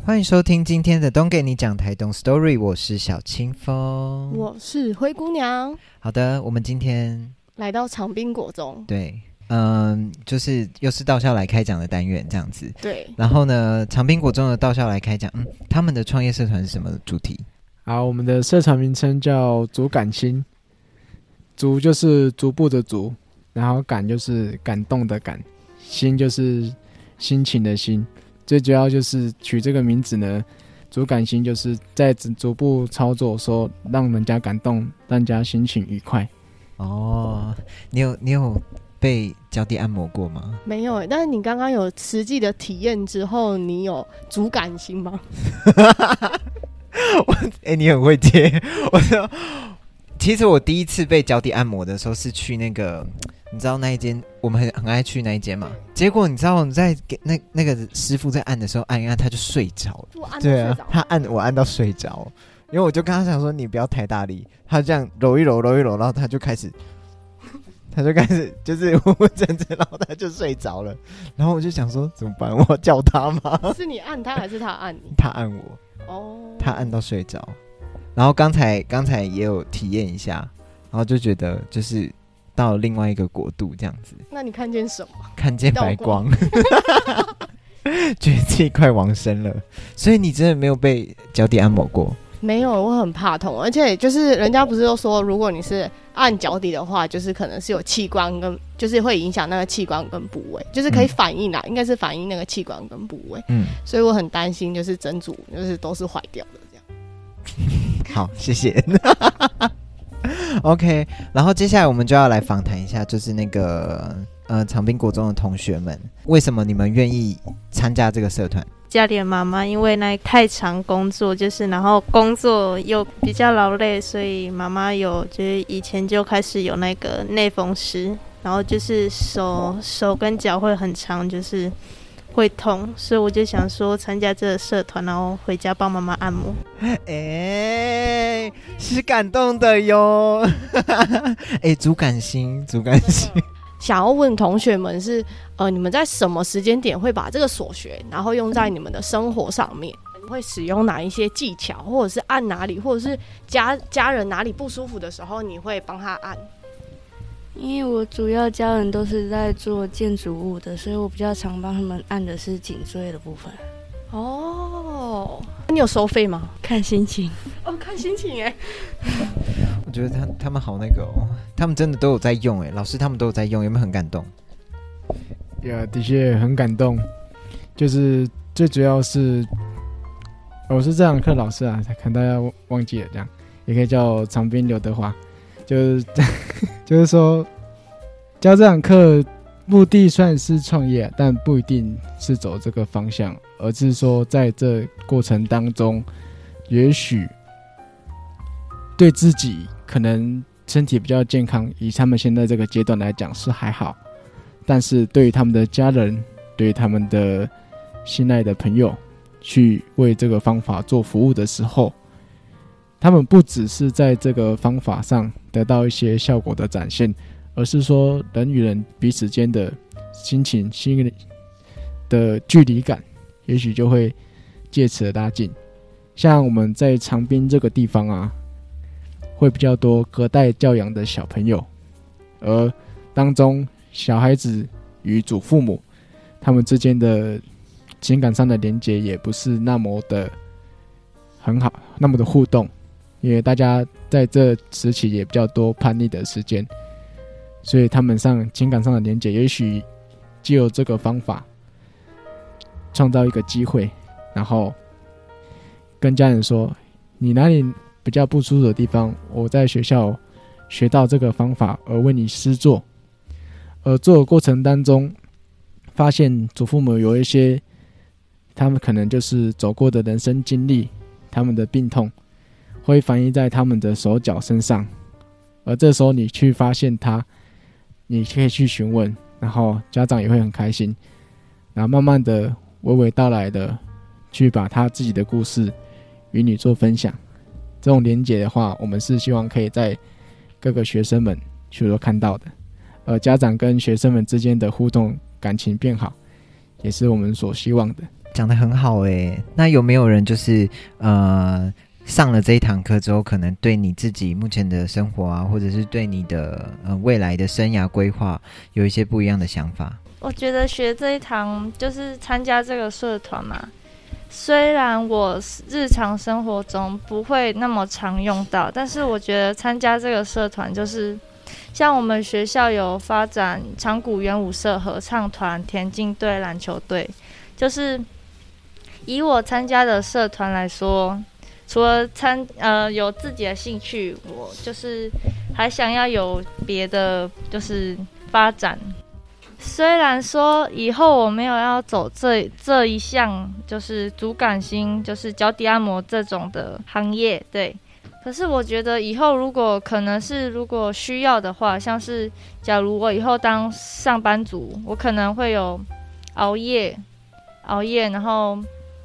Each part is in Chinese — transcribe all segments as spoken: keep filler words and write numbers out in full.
欢迎收听今天的东给你讲台东 Story， 我是小清风， 我是灰姑娘。 好的，我们今天来到长滨国中， 对，嗯，就是又是到校来开讲的单元这样子。 对， 然后呢，长滨国中的到校来开讲，嗯，他们的创业社团是什么主题？ 好，我们的社团名称叫竹感心，竹就是逐步的竹，然后感就是感动的感，心就是心情的心。最主要就是取这个名字呢，竹感心就是在逐步操作说让人家感动，让人家心情愉快。 哦，你有你有被脚底按摩过吗？ 没有，但是你刚刚有实际的体验之后，你有竹感心吗？ 我哎、欸，你很会接。我说，其实我第一次被脚底按摩的时候是去那个。你知道那一间我们 很, 很爱去那一间吗？结果你知道我们在给那那个师傅在按的时候按一按他就睡着了。对啊，他按我按到睡着，因为我就跟他讲说你不要太大力，他这样揉一揉揉一揉，然后他就开始他就开始就是昏昏沉沉，然后他就睡着了。然后我就想说怎么办？我要叫他吗？ 是你按他还是他按你？ 他按我。哦，他按到睡着。然后刚才刚才也有体验一下，然后就觉得就是到了另外一个国度这样子。 那你看见什么？ 看见白光，觉得自己快往生了。所以你真的没有被脚底按摩过？ 没有，我很怕痛，而且就是人家不是都说，如果你是按脚底的话，就是可能是有器官跟，就是会影响那个器官跟部位，就是可以反应啦，嗯、应该是反映那个器官跟部位。嗯，所以我很担心，就是整组就是都是坏掉的这样。 好，谢谢。OK， 然后接下来我们就要来访谈一下，就是那个呃长滨国中的同学们，为什么你们愿意参加这个社团？ 家里的妈妈因为那太常工作，就是然后工作又比较劳累，所以妈妈有就是以前就开始有那个内风湿，然后就是手手跟脚会很长，就是会痛，所以我就想说参加这个社团，然后回家帮妈妈按摩。 哎、欸，是感动的哟！哎、欸，竹感心，竹感心。 想要问同学们是，呃，你们在什么时间点会把这个所学，然后用在你们的生活上面？你会使用哪一些技巧，或者是按哪里，或者是家家人哪里不舒服的时候，你会帮他按？ 因为我主要家人都是在做建筑物的，所以我比较常帮他们按的是颈椎的部分。 哦，你有收费吗？ 看心情。 哦，看心情哎。 我觉得他他们好那个哦，他们真的都有在用哎，老师他们都有在用，有没有很感动？ 呀，的确很感动。就是最主要是，我是这堂课老师啊，可能大家忘记了，这样也可以叫长滨刘德华。就是就是说，教这堂课目的算是创业，但不一定是走这个方向，而是说在这过程当中，也许对自己可能身体比较健康，以他们现在这个阶段来讲是还好，但是对于他们的家人，对于他们的心爱的朋友，去为这个方法做服务的时候，他们不只是在这个方法上得到一些效果的展现，而是说人与人彼此间的心情、心的距离感，也许就会借此拉近。像我们在长滨这个地方啊，会比较多隔代教养的小朋友，而当中小孩子与祖父母他们之间的情感上的连结也不是那么的很好，那么的互动。因为大家在这时期也比较多叛逆的时间，所以他们上情感上的连结，也许藉由这个方法创造一个机会，然后跟家人说你哪里比较不舒服的地方，我在学校学到这个方法而为你施作。而做的过程当中发现祖父母有一些他们可能就是走过的人生经历，他们的病痛会反映在他们的手脚身上，而这时候你去发现他，你可以去询问，然后家长也会很开心，然后慢慢的娓娓道来的去把他自己的故事与你做分享。这种连结的话，我们是希望可以在各个学生们去所看到的，而家长跟学生们之间的互动感情变好，也是我们所希望的。 讲得很好哎。那有没有人就是呃上了这一堂课之后，可能对你自己目前的生活啊，或者是对你的呃未来的生涯规划有一些不一样的想法？ 我觉得学这一堂就是参加这个社团嘛，虽然我日常生活中不会那么常用到，但是我觉得参加这个社团就是像我们学校有发展长谷圆舞社、合唱团、田径队、篮球队，就是以我参加的社团来说，除了参呃有自己的兴趣，我就是还想要有别的就是发展。虽然说以后我没有要走这这一项就是足感型就是脚底按摩这种的行业，对，可是我觉得以后如果可能是如果需要的话，像是假如我以后当上班族，我可能会有熬夜熬夜然后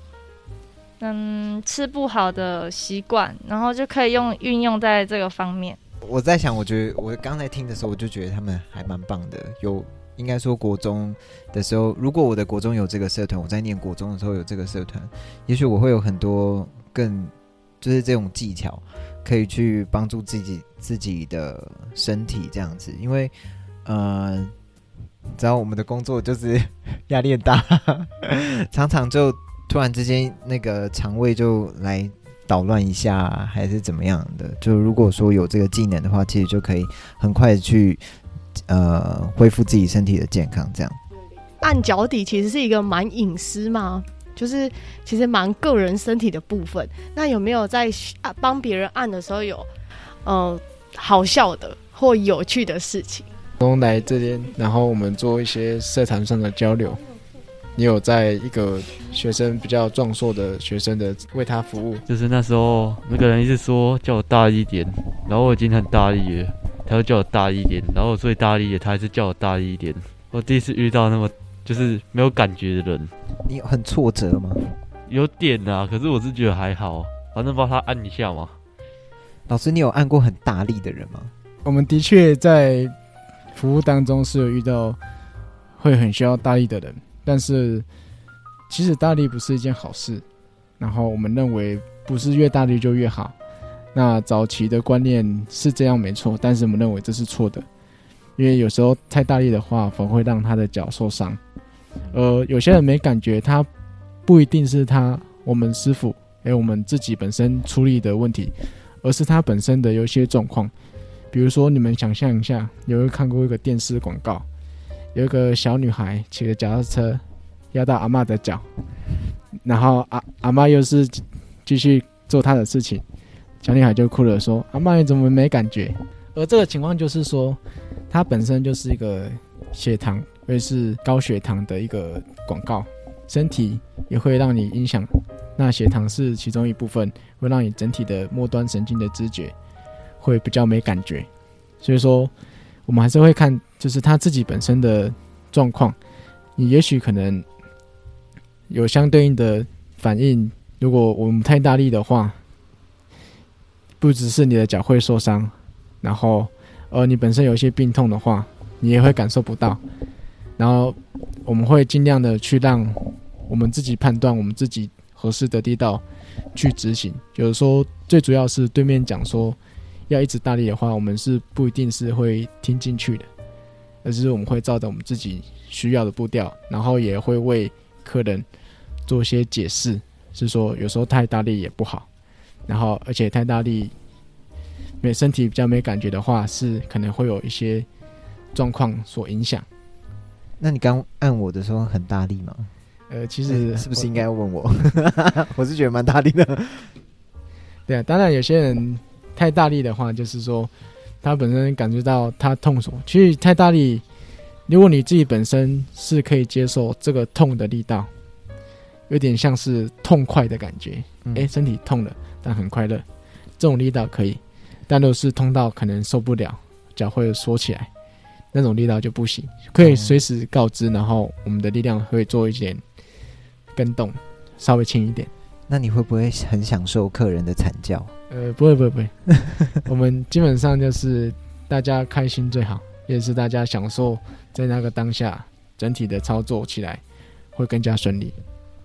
嗯吃不好的习惯，然后就可以用运用在这个方面。 我在想，我觉得我刚才听的时候，我就觉得他们还蛮棒的。有应该说国中的时候，如果我的国中有这个社团，我在念国中的时候有这个社团，也许我会有很多更就是这种技巧，可以去帮助自己自己的身体这样子。因为呃，你知道我们的工作就是压力很大，常常就突然之间那个肠胃就来捣乱一下，还是怎么样的。就如果说有这个技能的话，其实就可以很快的去呃恢复自己身体的健康。这样按脚底其实是一个蛮隐私嘛，就是其实蛮个人身体的部分。那有没有在帮别人按的时候有呃好笑的或有趣的事情？ 从来这边，然后我们做一些社团上的交流。你有在一个学生比较壮硕的学生的为他服务， 就是那时候那个人一直说叫我大力一点，然后我已经很大力了，他又叫我大力一点，然后我最大力的他还是叫我大力一点。我第一次遇到那么就是没有感觉的人。 你很挫折吗？ 有点啊，可是我是觉得还好，反正帮他按一下嘛。 老师，你有按过很大力的人吗？ 我们的确在服务当中是有遇到会很需要大力的人，但是其实大力不是一件好事，然后我们认为不是越大力就越好。那早期的观念是这样没错，但是我们认为这是错的，因为有时候太大力的话反而会让他的脚受伤。呃，有些人没感觉，他不一定是他我们师傅还有我们自己本身处理的问题，而是他本身的有一些状况。比如说你们想象一下，有没有看过一个电视广告，有一个小女孩骑着脚踏车压到阿嬷的脚，然后阿阿嬷又是继续做她的事情，小女孩就哭了说：“阿嬷你怎么没感觉？”而这个情况就是说，它本身就是一个血糖会是高血糖的一个广告，身体也会让你影响。那血糖是其中一部分，会让你整体的末端神经的知觉会比较没感觉。所以说，我们还是会看，就是他自己本身的状况。你也许可能有相对应的反应，如果我们太大力的话，不只是你的脚会受伤，然后呃你本身有一些病痛的话，你也会感受不到。然后我们会尽量的去让我们自己判断我们自己合适的力道去执行。就是说，最主要是对面讲说要一直大力的话，我们是不一定是会听进去的，而是我们会照着我们自己需要的步调，然后也会为客人做一些解释，是说有时候太大力也不好，然后而且太大力没身体比较没感觉的话，是可能会有一些状况所影响。 那你刚按我的时候很大力吗？ 呃，其实、 欸、是不是应该要问我？我是觉得蛮大力的。 对啊，当然有些人太大力的话，就是说他本身感觉到他痛所，其实太大力，如果你自己本身是可以接受这个痛的力道，有点像是痛快的感觉，哎、嗯欸，身体痛了，但很快乐，这种力道可以。但如果是痛到可能受不了，脚会缩起来，那种力道就不行。可以随时告知，然后我们的力量会做一点跟动，稍微轻一点。 那你会不会很享受客人的惨叫？ 呃，不会不会不会，我们基本上就是大家开心最好，也是大家享受在那个当下整体的操作起来会更加顺利。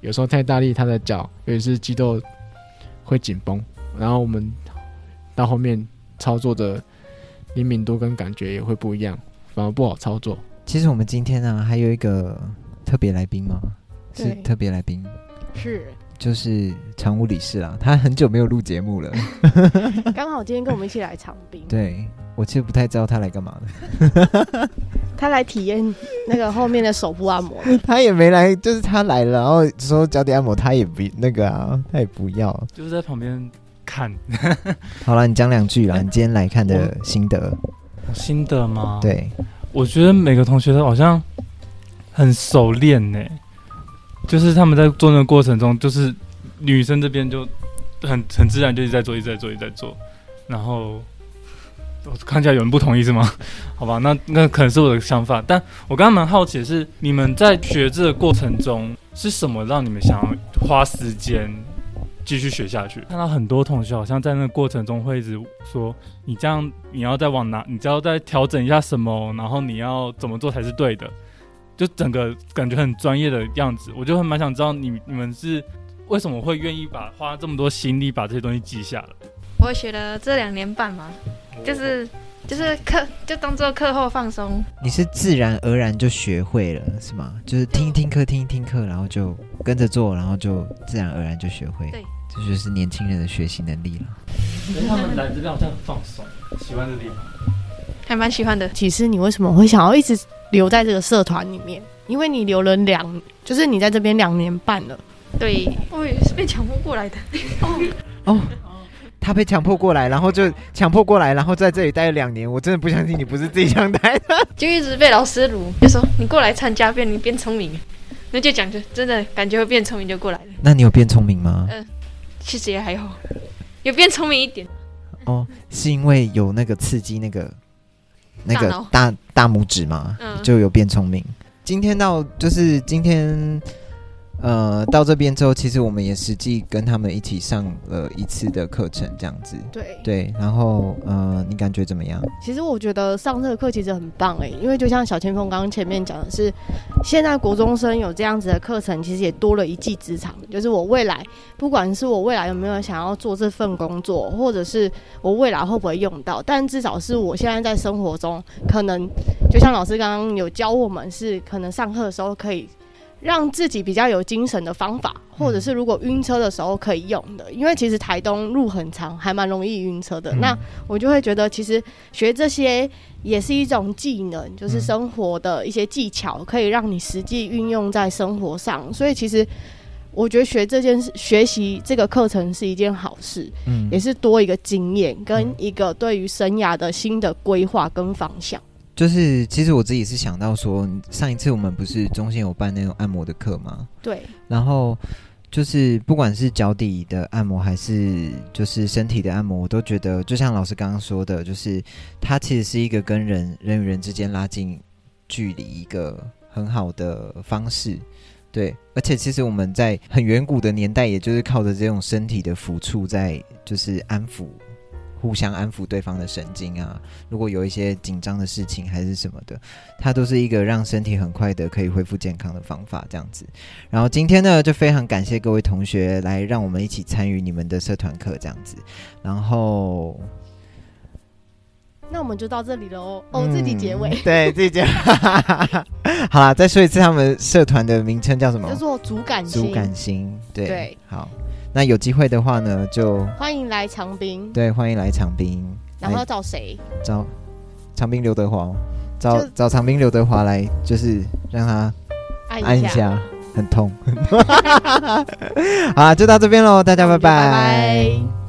有时候太大力，他的脚尤其是肌肉会紧绷，然后我们到后面操作的灵敏度跟感觉也会不一样，反而不好操作。 其实我们今天呢、啊、还有一个特别来宾吗？是特别来宾， 是就是常务理事啦，他很久没有录节目了， 刚好今天跟我们一起来长滨。 对，我其实不太知道他来干嘛的。 他来体验那个后面的手部按摩他也没来，就是他来了，然后说脚底按摩，他也不那个啊，他也不要， 就是在旁边看。 好了，你讲两句啦，你今天来看的心得。 心得吗？ 对， 我觉得每个同学都好像很熟练呢，就是他们在做那个过程中，就是女生这边就很很自然就一直在做，一直在做，一直在做，然后。看起来有人不同意是吗？好吧，那那可能是我的想法，但我刚刚蛮好奇的是，你们在学这个过程中是什么让你们想要花时间继续学下去？看到很多同学好像在那个过程中会一直说，你这样你要再往哪，你只要再调整一下什么，然后你要怎么做才是对的，就整个感觉很专业的样子。我就很蛮想知道你你们是为什么会愿意把花这么多心力把这些东西记下来。 我学了这两年半嘛，就是就是课就当做课后放松。 你是自然而然就学会了是吗？就是听一听课，听一听课，然后就跟着做，然后就自然而然就学会。 对， 这就是年轻人的学习能力了。 所以他们来这边好像很放松，喜欢这地方， 还蛮喜欢的。 其实你为什么会想要一直留在这个社团里面？因为你留了两，就是你在这边两年半了。 对，我也是被强迫过来的。 哦。他被强迫过来，然后就强迫过来，然后在这里待了两年。我真的不相信你不是自己想待的， 就一直被老师辱，就说你过来参加，变你变聪明。那就讲就真的感觉会变聪明就过来了。 那你有变聪明吗？ 嗯、呃，其实也还好，有变聪明一点。 哦，是因为有那个刺激那个那个大大拇指嘛，嗯、就有变聪明。今天到就是今天。呃，到这边之后，其实我们也实际跟他们一起上了一次的课程，这样子。 对对，然后呃，你感觉怎么样？ 其实我觉得上这个课其实很棒哎，因为就像小千峰刚刚前面讲的是，现在国中生有这样子的课程，其实也多了一技之长。就是我未来，不管是我未来有没有想要做这份工作，或者是我未来会不会用到，但至少是我现在在生活中，可能就像老师刚刚有教我们，是可能上课的时候可以。让自己比较有精神的方法，或者是如果晕车的时候可以用的，因为其实台东路很长，还蛮容易晕车的。嗯、那我就会觉得，其实学这些也是一种技能，就是生活的一些技巧，可以让你实际运用在生活上。所以其实我觉得学这件事、学习这个课程是一件好事，嗯，也是多一个经验跟一个对于生涯的新的规划跟方向。 就是其实我自己是想到说，上一次我们不是中心有办那种按摩的课吗？ 对。然后就是不管是脚底的按摩还是就是身体的按摩，我都觉得就像老师刚刚说的，就是它其实是一个跟人人与人之间拉近距离一个很好的方式。对，而且其实我们在很远古的年代，也就是靠着这种身体的抚触，在就是安抚。互相安抚对方的神经啊，如果有一些紧张的事情还是什么的，它都是一个让身体很快的可以恢复健康的方法这样子。然后今天呢，就非常感谢各位同学来让我们一起参与你们的社团课这样子。然后那我们就到这里了哦，哦，自己结尾， 嗯、对，自己结尾。好啦，再说一次他们社团的名称叫什么？ 叫做竹感心。 竹感心，对， 对， 好。那有机会的话呢，就欢迎来长滨。 对，欢迎来长滨。 然后要找谁？找长滨刘德华，找找长滨刘德华来，就是让他按一下，很痛。好，就到这边喽，大家拜拜。 拜拜。